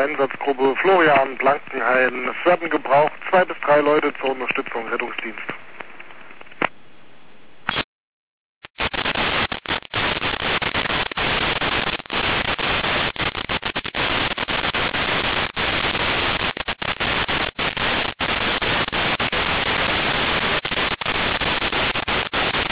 Einsatzgruppe Florian Blankenhain. Es werden gebraucht 2 bis 3 Leute zur Unterstützung, Rettungsdienst.